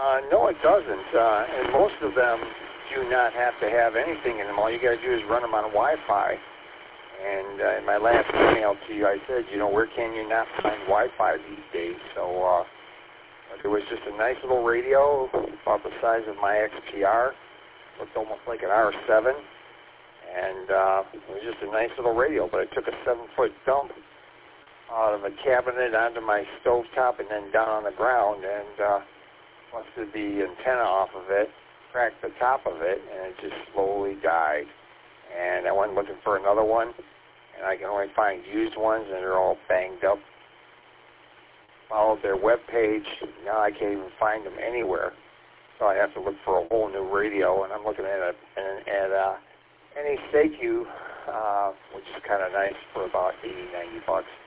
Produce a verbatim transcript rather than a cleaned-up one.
Uh, no, it doesn't. Uh, and most of them do not have to have anything in them. All you got to do is run them on Wi-Fi. And uh, in my last email to you, I said, you know, where can you not find Wi-Fi these days? So uh, it was just a nice little radio, about the size of my X P R. Looked almost like an R seven. And uh, it was just a nice little radio, but it took a seven-foot dump out of a cabinet onto my stovetop and then down on the ground, and uh, busted the antenna off of it, cracked the top of it, and it just slowly died. And I went looking for another one, and I can only find used ones, and they're all banged up. Followed their web page. Now I can't even find them anywhere, so I have to look for a whole new radio. And I'm looking at a at a N E Seikyu, uh, which is kind of nice for about eighty, ninety bucks.